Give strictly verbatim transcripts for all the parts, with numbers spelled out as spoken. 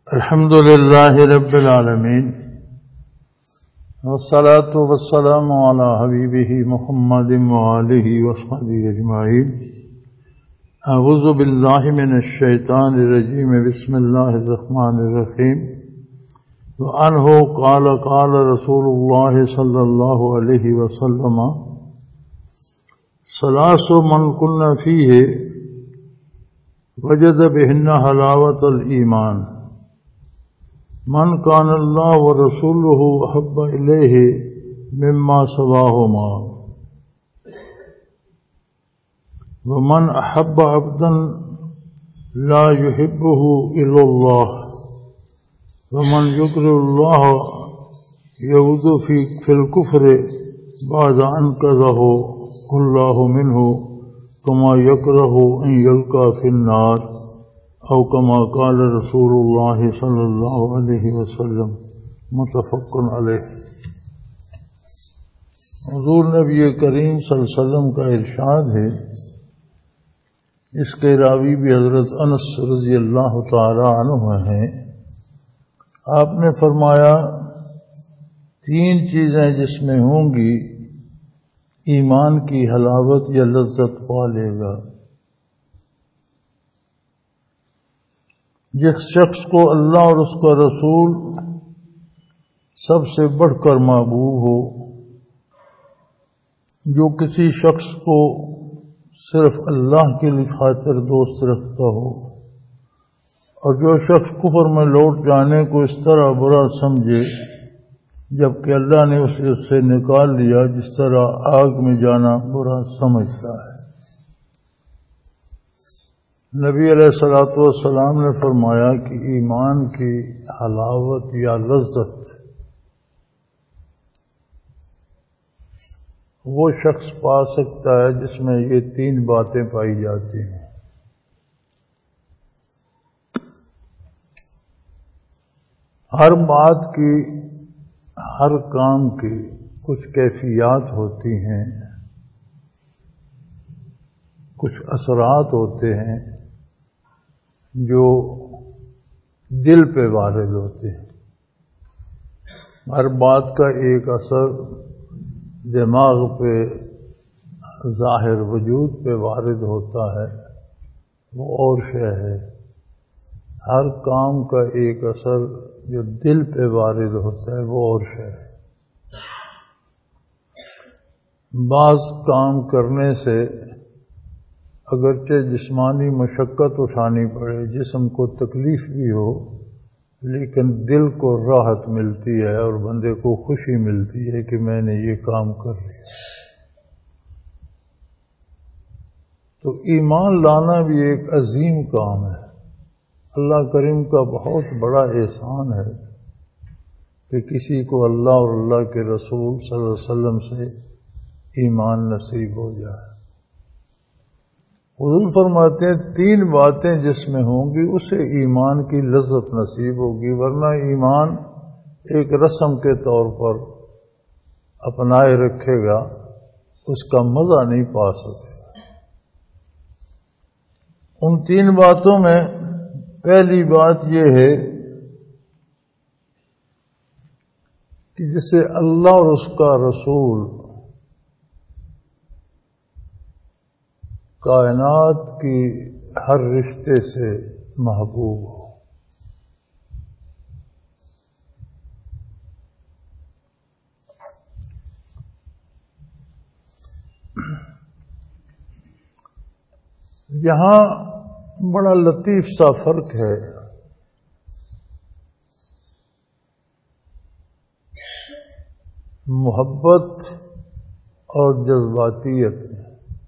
الحمد للہ رب العالمین والصلاة والسلام علی حبیبہ محمد وآلہ وصحبہ اجمعین۔ اعوذ باللہ من الشیطان الرجیم، بسم اللہ الرحمن الرحیم۔ وعنہ قال قال رسول اللہ صلی اللہ علیہ وسلم ثلاث من کن فیہ وجد بہن حلاوۃ الایمان، من کان اللہ ورسولہ احب الیہ مما سواہما، ومن احب عبدا لا یحبہ الا اللہ، ومن یکر اللہ یعود فی الکفر بعد انقذہ اللہ منہ کما یکرہ ان یلقى فی النار، او کما قال رسول اللہ صلی اللہ علیہ وسلم، متفق علیہ۔ حضور نبی کریم صلی اللہ علیہ وسلم کا ارشاد ہے، اس کے راوی بھی حضرت انس رضی اللہ تعالی عنہ ہیں۔ آپ نے فرمایا تین چیزیں جس میں ہوں گی ایمان کی حلاوت یا لذت پا لے گا۔ جس شخص کو اللہ اور اس کا رسول سب سے بڑھ کر محبوب ہو، جو کسی شخص کو صرف اللہ کے لیے خاطر دوست رکھتا ہو، اور جو شخص کفر میں لوٹ جانے کو اس طرح برا سمجھے جبکہ اللہ نے اسے اس سے نکال لیا جس طرح آگ میں جانا برا سمجھتا ہے۔ نبی علیہ الصلوۃ والسلام نے فرمایا کہ ایمان کی حلاوت یا لذت وہ شخص پا سکتا ہے جس میں یہ تین باتیں پائی جاتی ہیں۔ ہر بات کی، ہر کام کی کچھ کیفیات ہوتی ہیں، کچھ اثرات ہوتے ہیں جو دل پہ وارد ہوتے ہیں۔ ہر بات کا ایک اثر دماغ پہ، ظاہر وجود پہ وارد ہوتا ہے، وہ اور شے ہے۔ ہر کام کا ایک اثر جو دل پہ وارد ہوتا ہے وہ اور شے ہے۔ بعض کام کرنے سے اگرچہ جسمانی مشقت اٹھانی پڑے، جسم کو تکلیف بھی ہو، لیکن دل کو راحت ملتی ہے اور بندے کو خوشی ملتی ہے کہ میں نے یہ کام کر لیا۔ تو ایمان لانا بھی ایک عظیم کام ہے۔ اللہ کریم کا بہت بڑا احسان ہے کہ کسی کو اللہ اور اللہ کے رسول صلی اللہ علیہ وسلم سے ایمان نصیب ہو جائے۔ حضور فرماتے ہیں تین باتیں جس میں ہوں گی اسے ایمان کی لذت نصیب ہوگی، ورنہ ایمان ایک رسم کے طور پر اپنائے رکھے گا، اس کا مزہ نہیں پا سکے گا۔ ان تین باتوں میں پہلی بات یہ ہے کہ جسے اللہ اور اس کا رسول کائنات کی ہر رشتے سے محبوب ہو۔ یہاں بڑا لطیف سا فرق ہے۔ محبت اور جذباتیت میں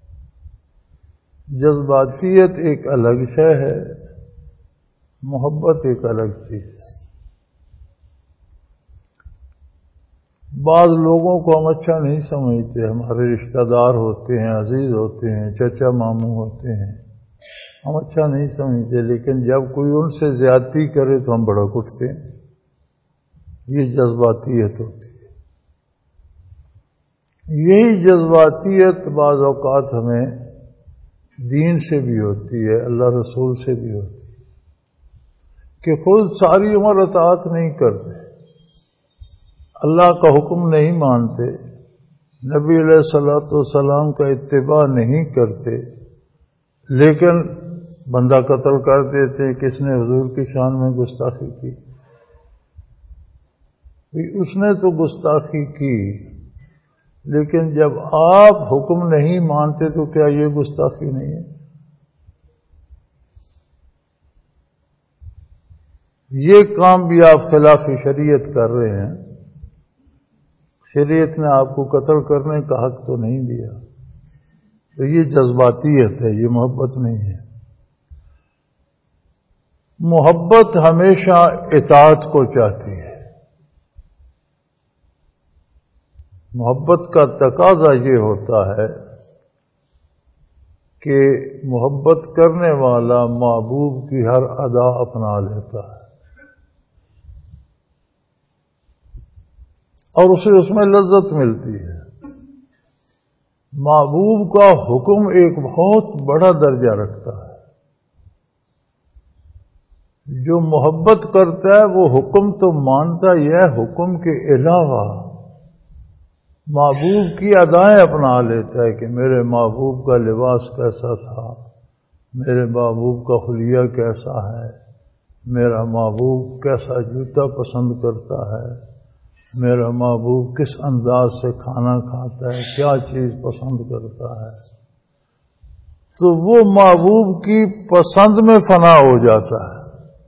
جذباتیت ایک الگ شے ہے، محبت ایک الگ چیز ہے۔ بعض لوگوں کو ہم اچھا نہیں سمجھتے، ہمارے رشتہ دار ہوتے ہیں، عزیز ہوتے ہیں، چچا ماموں ہوتے ہیں، ہم اچھا نہیں سمجھتے، لیکن جب کوئی ان سے زیادتی کرے تو ہم بڑک اٹھتے ہیں۔ یہ جذباتیت ہوتی ہے۔ یہی جذباتیت بعض اوقات ہمیں دین سے بھی ہوتی ہے، اللہ رسول سے بھی ہوتی ہے۔ کہ خود ساری عمر اطاعت نہیں کرتے، اللہ کا حکم نہیں مانتے، نبی علیہ الصلوۃ والسلام کا اتباع نہیں کرتے، لیکن بندہ قتل کر دیتے کس نے حضور کی شان میں گستاخی کی؟ اس نے تو گستاخی کی، لیکن جب آپ حکم نہیں مانتے تو کیا یہ گستاخی نہیں ہے؟ یہ کام بھی آپ خلاف شریعت کر رہے ہیں، شریعت نے آپ کو قتل کرنے کا حق تو نہیں دیا، تو یہ جذباتیت ہے، یہ محبت نہیں ہے۔ محبت ہمیشہ اطاعت کو چاہتی ہے، محبت کا تقاضا یہ ہوتا ہے کہ محبت کرنے والا محبوب کی ہر ادا اپنا لیتا ہے اور اسے اس میں لذت ملتی ہے۔ محبوب کا حکم ایک بہت بڑا درجہ رکھتا ہے، جو محبت کرتا ہے وہ حکم تو مانتا ہی ہے، حکم کے علاوہ محبوب کی ادائیں اپنا لیتا ہے کہ میرے محبوب کا لباس کیسا تھا، میرے محبوب کا حلیہ کیسا ہے، میرا محبوب کیسا جوتا پسند کرتا ہے، میرا محبوب کس انداز سے کھانا کھاتا ہے، کیا چیز پسند کرتا ہے، تو وہ محبوب کی پسند میں فنا ہو جاتا ہے۔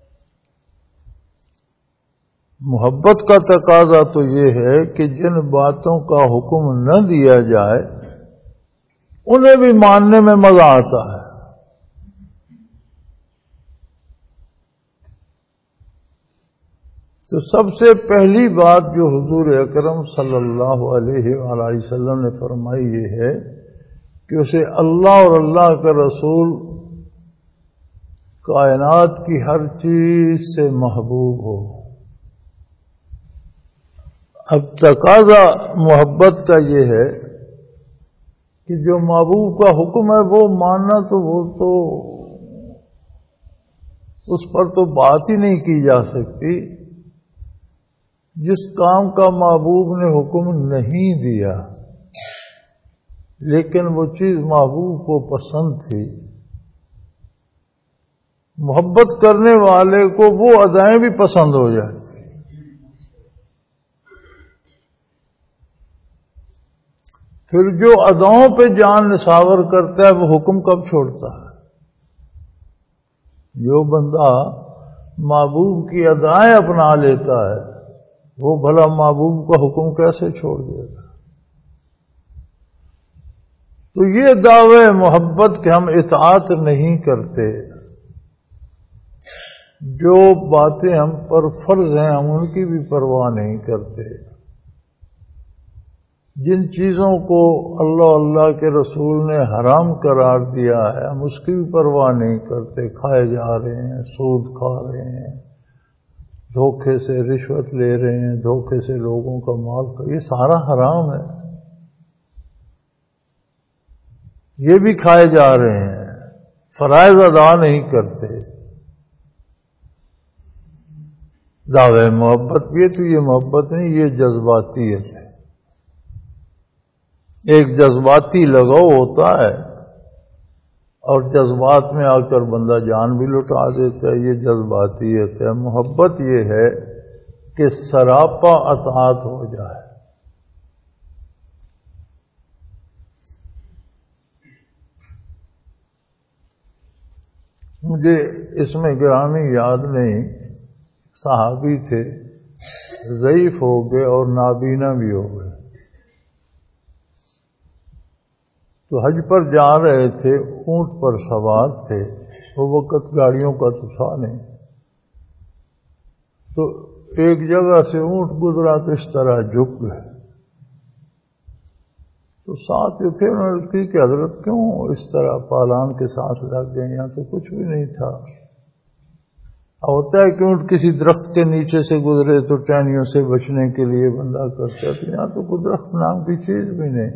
محبت کا تقاضا تو یہ ہے کہ جن باتوں کا حکم نہ دیا جائے انہیں بھی ماننے میں مزہ آتا ہے۔ تو سب سے پہلی بات جو حضور اکرم صلی اللہ علیہ وآلہ وسلم نے فرمائی یہ ہے کہ اسے اللہ اور اللہ کا رسول کائنات کی ہر چیز سے محبوب ہو۔ اب تقاضا محبت کا یہ ہے کہ جو محبوب کا حکم ہے وہ ماننا، تو وہ تو اس پر تو بات ہی نہیں کی جا سکتی جس کام کا محبوب نے حکم نہیں دیا، لیکن وہ چیز محبوب کو پسند تھی۔ محبت کرنے والے کو وہ ادائیں بھی پسند ہو جاتی، پھر جو اداؤں پہ جان نثار کرتا ہے وہ حکم کب چھوڑتا ہے؟ جو بندہ محبوب کی ادائیں اپنا لیتا ہے وہ بھلا محبوب کا حکم کیسے چھوڑ دے گا؟ تو یہ دعوے محبت کہ ہم اطاعت نہیں کرتے، جو باتیں ہم پر فرض ہیں ہم ان کی بھی پرواہ نہیں کرتے، جن چیزوں کو اللہ اللہ کے رسول نے حرام قرار دیا ہے ہم اس کی بھی پرواہ نہیں کرتے، کھائے جا رہے ہیں، سود کھا رہے ہیں، دھوکے سے رشوت لے رہے ہیں، دھوکے سے لوگوں کا مال کا، یہ سارا حرام ہے، یہ بھی کھائے جا رہے ہیں، فرائض ادا نہیں کرتے۔ دعوے محبت بھی ہے تو یہ محبت نہیں، یہ جذباتیت ہے، ایک جذباتی لگاؤ ہوتا ہے اور جذبات میں آ کر بندہ جان بھی لٹا دیتا ہے، یہ جذباتیت ہے۔ محبت یہ ہے کہ سراپا اطاعت ہو جائے۔ مجھے اس میں گرامی یاد نہیں، صحابی تھے، ضعیف ہو گئے اور نابینا بھی ہو گئے، تو حج پر جا رہے تھے، اونٹ پر سوار تھے، وہ وقت گاڑیوں کا تو تھا نہیں، تو ایک جگہ سے اونٹ گزرا تو اس طرح جھک گئے، تو ساتھ جو تھے انہوں نے کی کہ حضرت کیوں اس طرح پالان کے ساتھ لگ گئے، یہاں تو کچھ بھی نہیں تھا۔ ہوتا ہے کہ اونٹ کسی درخت کے نیچے سے گزرے تو ٹہنیوں سے بچنے کے لیے بندہ کرتا ہے، تو یہاں تو کوئی درخت نام کی چیز بھی نہیں۔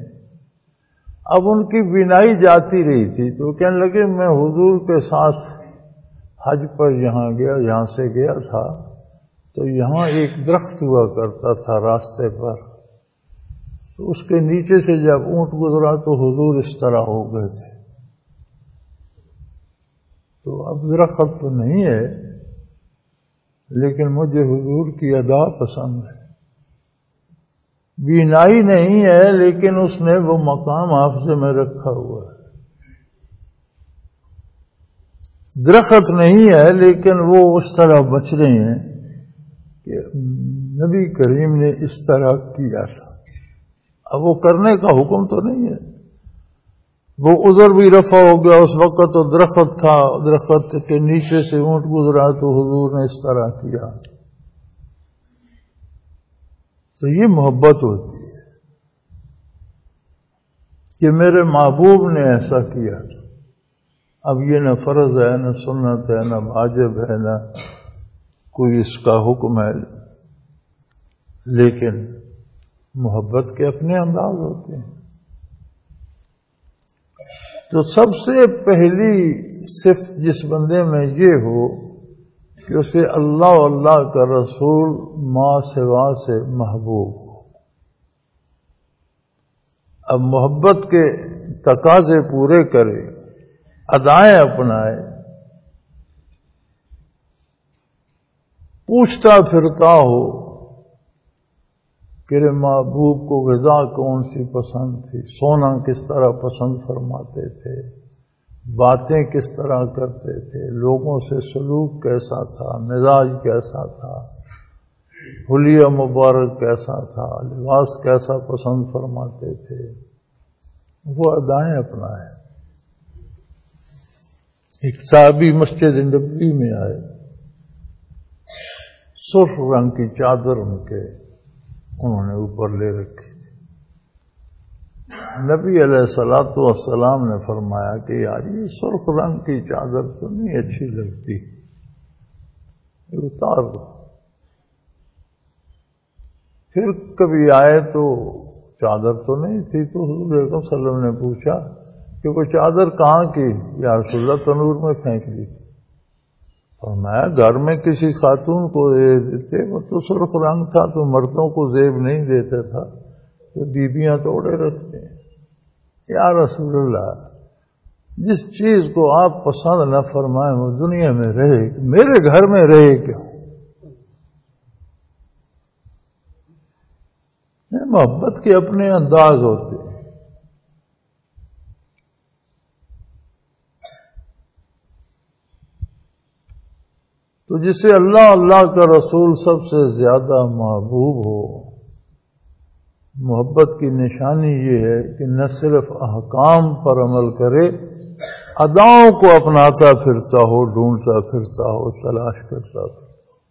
اب ان کی بینائی جاتی رہی تھی تو کہنے لگے میں حضور کے ساتھ حج پر یہاں گیا، یہاں سے گیا تھا تو یہاں ایک درخت ہوا کرتا تھا راستے پر، تو اس کے نیچے سے جب اونٹ گزرا تو حضور اس طرح ہو گئے تھے۔ تو اب درخت تو نہیں ہے، لیکن مجھے حضور کی ادا پسند ہے۔ بینائی نہیں ہے لیکن اس نے وہ مقام حافظے میں رکھا ہوا ہے۔ درخت نہیں ہے لیکن وہ اس طرح بچ رہے ہیں کہ نبی کریم نے اس طرح کیا تھا۔ اب وہ کرنے کا حکم تو نہیں ہے، وہ عذر بھی رفع ہو گیا، اس وقت تو درخت تھا، درخت کے نیچے سے اونٹ گزرا تو حضور نے اس طرح کیا۔ تو یہ محبت ہوتی ہے کہ میرے محبوب نے ایسا کیا تھا۔ اب یہ نہ فرض ہے، نہ سنت ہے، نہ واجب ہے، نہ کوئی اس کا حکم ہے، لیکن محبت کے اپنے انداز ہوتے ہیں۔ تو سب سے پہلی صفت جس بندے میں یہ ہو کہ اسے اللہ و اللہ کا رسول ما سوا سے محبوب ہو۔ اب محبت کے تقاضے پورے کرے، ادائیں اپنائے، پوچھتا پھرتا ہو کہ محبوب کو غذا کون سی پسند تھی، سونا کس طرح پسند فرماتے تھے، باتیں کس طرح کرتے تھے، لوگوں سے سلوک کیسا تھا، مزاج کیسا تھا، حلیہ مبارک کیسا تھا، لباس کیسا پسند فرماتے تھے، وہ ادائیں اپنائے۔ ایک صحابی مسجد نبوی میں آئے، سرخ رنگ کی چادر ان کے انہوں نے اوپر لے رکھی تھی۔ نبی علیہ الصلوۃ والسلام نے فرمایا کہ یار یہ سرخ رنگ کی چادر تو نہیں اچھی لگتی، یہ اتار دو۔ پھر کبھی آئے تو چادر تو نہیں تھی، تو حضور اکرم صلی اللہ علیہ وسلم نے پوچھا کہ وہ چادر کہاں کی؟ یا رسول اللہ تنور میں پھینک دی۔ فرمایا گھر میں کسی خاتون کو دے دیتے، وہ تو سرخ رنگ تھا تو مردوں کو زیب نہیں دیتا تھا، تو بیویاں توڑے رکھتے ہیں۔ یا رسول اللہ جس چیز کو آپ پسند نہ فرمائیں وہ دنیا میں رہے، میرے گھر میں رہے کیوں؟ محبت کے اپنے انداز ہوتے ہیں۔ تو جسے اللہ اللہ کا رسول سب سے زیادہ محبوب ہو، محبت کی نشانی یہ ہے کہ نہ صرف احکام پر عمل کرے، اداؤں کو اپناتا پھرتا ہو، ڈھونڈتا پھرتا ہو، تلاش کرتا ہو۔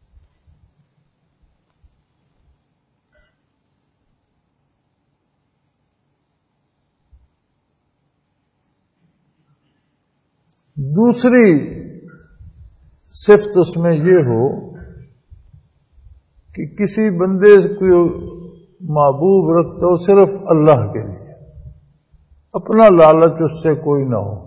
دوسری صفت اس میں یہ ہو کہ کسی بندے کو محبوب رکھتا ہو صرف اللہ کے لیے، اپنا لالچ اس سے کوئی نہ ہو،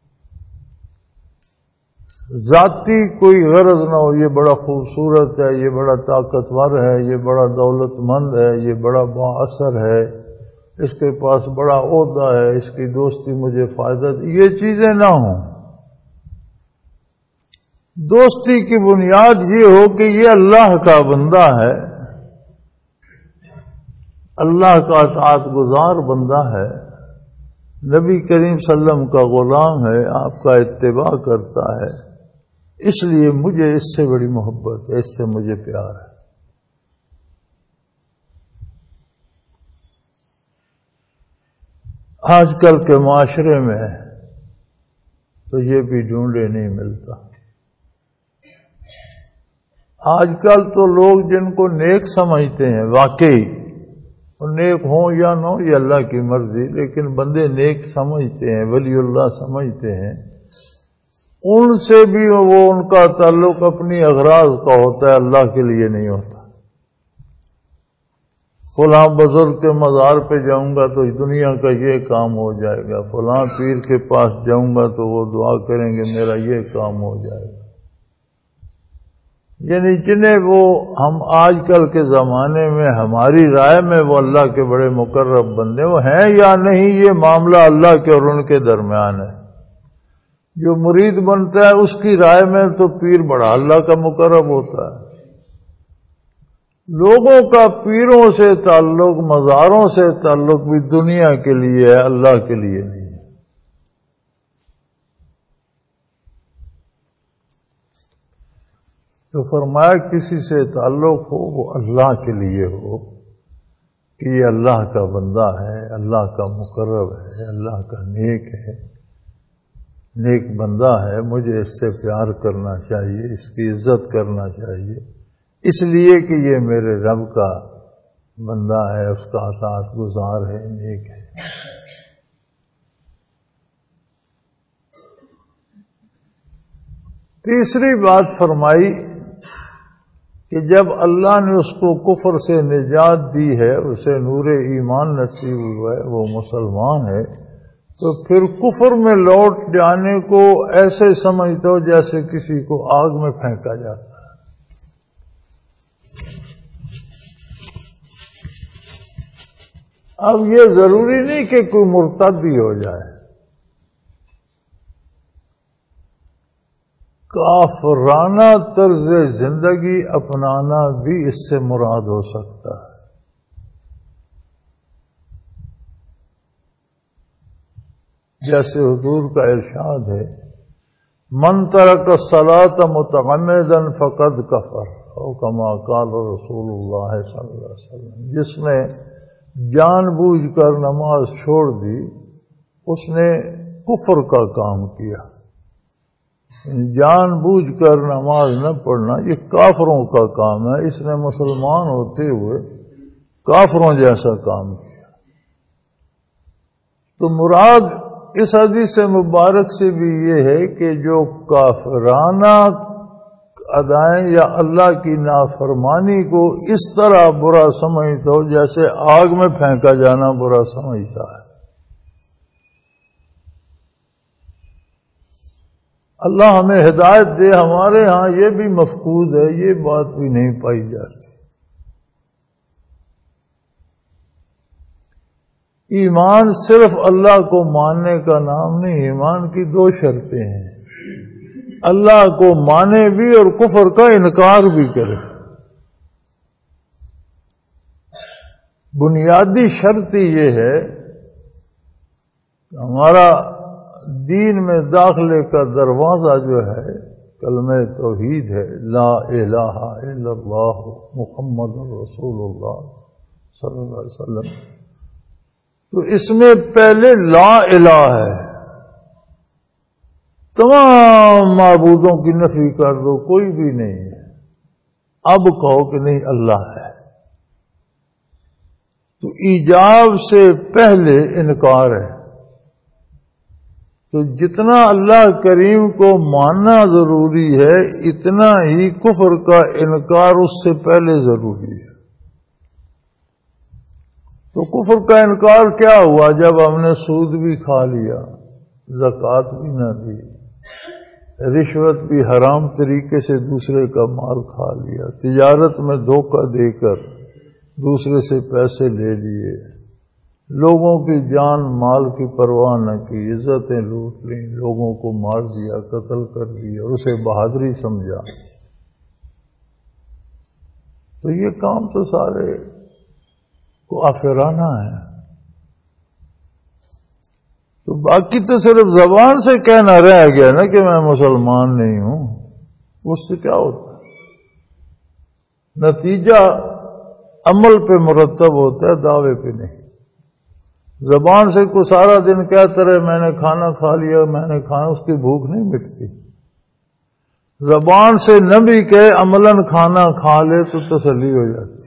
ذاتی کوئی غرض نہ ہو، یہ بڑا خوبصورت ہے، یہ بڑا طاقتور ہے، یہ بڑا دولت مند ہے، یہ بڑا با اثر ہے، اس کے پاس بڑا عہدہ ہے، اس کی دوستی مجھے فائدہ دے، یہ چیزیں نہ ہوں۔ دوستی کی بنیاد یہ ہو کہ یہ اللہ کا بندہ ہے، اللہ کا اطاعت گزار بندہ ہے، نبی کریم صلی اللہ علیہ وسلم کا غلام ہے، آپ کا اتباع کرتا ہے، اس لیے مجھے اس سے بڑی محبت ہے، اس سے مجھے پیار ہے۔ آج کل کے معاشرے میں تو یہ بھی ڈھونڈے نہیں ملتا۔ آج کل تو لوگ جن کو نیک سمجھتے ہیں، واقعی نیک ہوں یا نہ ہو یہ اللہ کی مرضی، لیکن بندے نیک سمجھتے ہیں، ولی اللہ سمجھتے ہیں، ان سے بھی وہ ان کا تعلق اپنی اغراض کا ہوتا ہے، اللہ کے لیے نہیں ہوتا۔ فلاں بزرگ کے مزار پہ جاؤں گا تو دنیا کا یہ کام ہو جائے گا، فلاں پیر کے پاس جاؤں گا تو وہ دعا کریں گے میرا یہ کام ہو جائے گا۔ یعنی جنہیں وہ ہم آج کل کے زمانے میں ہماری رائے میں وہ اللہ کے بڑے مقرب بندے وہ ہیں یا نہیں، یہ معاملہ اللہ کے اور ان کے درمیان ہے۔ جو مرید بنتا ہے اس کی رائے میں تو پیر بڑا اللہ کا مقرب ہوتا ہے۔ لوگوں کا پیروں سے تعلق، مزاروں سے تعلق بھی دنیا کے لیے ہے، اللہ کے لیے نہیں ہے۔ تو فرمایا کسی سے تعلق ہو وہ اللہ کے لیے ہو کہ یہ اللہ کا بندہ ہے، اللہ کا مقرب ہے، اللہ کا نیک ہے، نیک بندہ ہے، مجھے اس سے پیار کرنا چاہیے، اس کی عزت کرنا چاہیے، اس لیے کہ یہ میرے رب کا بندہ ہے، اس کا اطاعت گزار ہے، نیک ہے۔ تیسری بات فرمائی کہ جب اللہ نے اس کو کفر سے نجات دی ہے، اسے نور ایمان نصیب ہوا ہے، وہ مسلمان ہے، تو پھر کفر میں لوٹ جانے کو ایسے سمجھتا ہو جیسے کسی کو آگ میں پھینکا جاتا ہے۔ اب یہ ضروری نہیں کہ کوئی مرتد ہی ہو جائے، کافرانہ طرز زندگی اپنانا بھی اس سے مراد ہو سکتا ہے۔ جیسے حضور کا ارشاد ہے، من ترک الصلاۃ متعمدا فقد کفر، او کما قال رسول اللہ صلی اللہ علیہ وسلم، جس نے جان بوجھ کر نماز چھوڑ دی اس نے کفر کا کام کیا۔ جان بوجھ کر نماز نہ پڑھنا یہ کافروں کا کام ہے، اس نے مسلمان ہوتے ہوئے کافروں جیسا کام کیا۔ تو مراد اس حدیث مبارک سے بھی یہ ہے کہ جو کافرانہ ادائیں یا اللہ کی نافرمانی کو اس طرح برا سمجھتا ہو جیسے آگ میں پھینکا جانا برا سمجھتا ہے۔ اللہ ہمیں ہدایت دے، ہمارے ہاں یہ بھی مفقود ہے، یہ بات بھی نہیں پائی جاتی۔ ایمان صرف اللہ کو ماننے کا نام نہیں، ایمان کی دو شرطیں ہیں، اللہ کو مانے بھی اور کفر کا انکار بھی کرے۔ بنیادی شرط یہ ہے کہ ہمارا دین میں داخلے کا دروازہ جو ہے کلمہ توحید ہے، لا الہ الا اللہ محمد رسول اللہ صلی اللہ علیہ وسلم، تو اس میں پہلے لا الہ ہے، تمام معبودوں کی نفی کر دو، کوئی بھی نہیں ہے، اب کہو کہ نہیں اللہ ہے، تو ایجاب سے پہلے انکار ہے۔ تو جتنا اللہ کریم کو ماننا ضروری ہے اتنا ہی کفر کا انکار اس سے پہلے ضروری ہے۔ تو کفر کا انکار کیا ہوا؟ جب ہم نے سود بھی کھا لیا، زکوٰۃ بھی نہ دی، رشوت بھی حرام طریقے سے دوسرے کا مال کھا لیا، تجارت میں دھوکہ دے کر دوسرے سے پیسے لے لیے، لوگوں کی جان مال کی پرواہ نہ کی، عزتیں لوٹ لیں، لوگوں کو مار دیا، قتل کر دیا اور اسے بہادری سمجھا، تو یہ کام تو سارے کافرانہ ہے۔ تو باقی تو صرف زبان سے کہنا رہ گیا نا کہ میں مسلمان نہیں ہوں، اس سے کیا ہوتا ہے؟ نتیجہ عمل پہ مرتب ہوتا ہے، دعوے پہ نہیں۔ زبان سے کوئی سارا دن کہتا رہے میں نے کھانا کھا لیا، میں نے کھانا، اس کی بھوک نہیں مٹتی۔ زبان سے نہ بھی کہے عملاً کھانا کھا لے تو تسلی ہو جاتی۔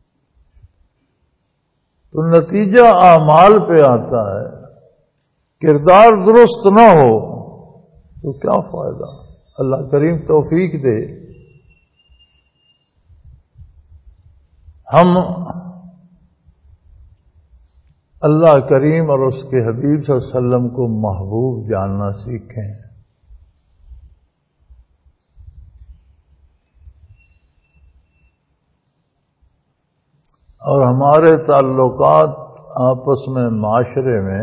تو نتیجہ اعمال پہ آتا ہے، کردار درست نہ ہو تو کیا فائدہ؟ اللہ کریم توفیق دے ہم اللہ کریم اور اس کے حبیب صلی اللہ علیہ وسلم کو محبوب جاننا سیکھیں۔ اور ہمارے تعلقات آپس میں معاشرے میں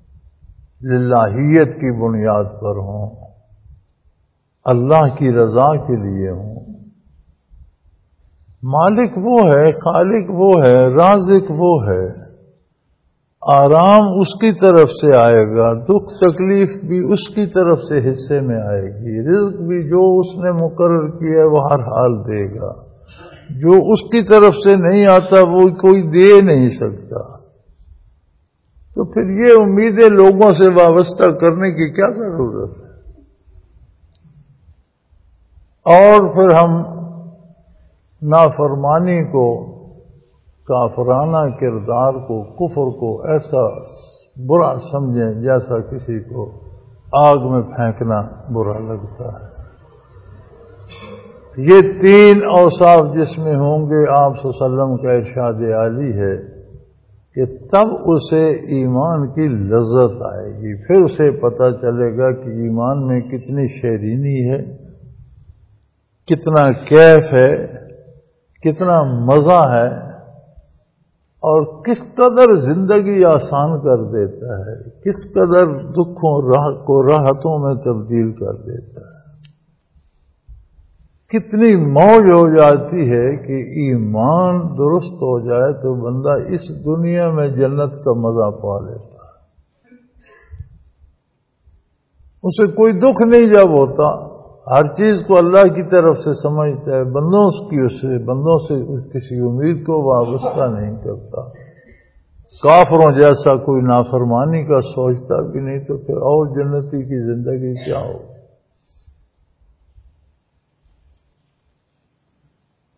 للہیت کی بنیاد پر ہوں، اللہ کی رضا کے لیے ہوں۔ مالک وہ ہے، خالق وہ ہے، رازق وہ ہے، آرام اس کی طرف سے آئے گا، دکھ تکلیف بھی اس کی طرف سے حصے میں آئے گی، رزق بھی جو اس نے مقرر کیا ہے وہ ہر حال دے گا، جو اس کی طرف سے نہیں آتا وہ کوئی دے نہیں سکتا۔ تو پھر یہ امیدیں لوگوں سے وابستہ کرنے کی کیا ضرورت ہے؟ اور پھر ہم نافرمانی کو، کافرانہ کردار کو، کفر کو ایسا برا سمجھیں جیسا کسی کو آگ میں پھینکنا برا لگتا ہے۔ یہ تین اوصاف جس میں ہوں گے، آپ صلی اللہ علیہ وسلم کا ارشاد عالی ہے کہ تب اسے ایمان کی لذت آئے گی، پھر اسے پتہ چلے گا کہ ایمان میں کتنی شیرینی ہے، کتنا کیف ہے، کتنا مزہ ہے، اور کس قدر زندگی آسان کر دیتا ہے، کس قدر دکھوں راہ کو راحتوں میں تبدیل کر دیتا ہے، کتنی موج ہو جاتی ہے کہ ایمان درست ہو جائے تو بندہ اس دنیا میں جنت کا مزہ پا لیتا ہے، اسے کوئی دکھ نہیں جب ہوتا، ہر چیز کو اللہ کی طرف سے سمجھتا ہے، بندوں کی اس سے بندوں سے کسی امید کو وابستہ نہیں کرتا، کافروں جیسا کوئی نافرمانی کا سوچتا بھی نہیں، تو پھر اور جنتی کی زندگی کیا ہو؟